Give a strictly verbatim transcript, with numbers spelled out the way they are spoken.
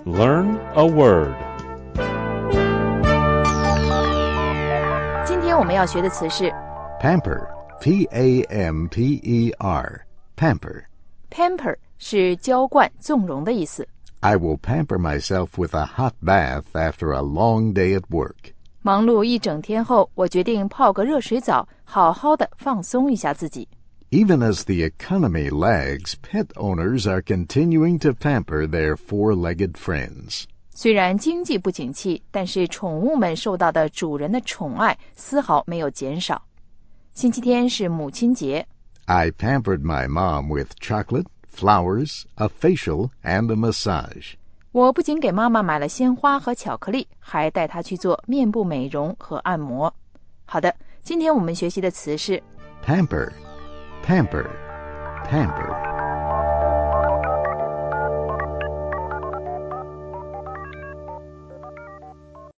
Learn a word. 今天我们要学的词是 Pamper, P A M P E R, Pamper. Pamper 是娇惯、纵容的意思。 I will pamper myself with a hot bath after a long day at work. 忙碌一整天后，我决定泡个热水澡，好好的放松一下自己。 Even as the economy lags, pet owners are continuing to pamper their four-legged friends. 虽然经济不景气，但是宠物们受到的主人的宠爱丝毫没有减少。星期天是母亲节。 I pampered my mom with chocolate, flowers, a facial, and a massage. 我不仅给妈妈买了鲜花和巧克力，还带她去做面部美容和按摩。好的，今天我们学习的词是 Pamper, pamper, pamper.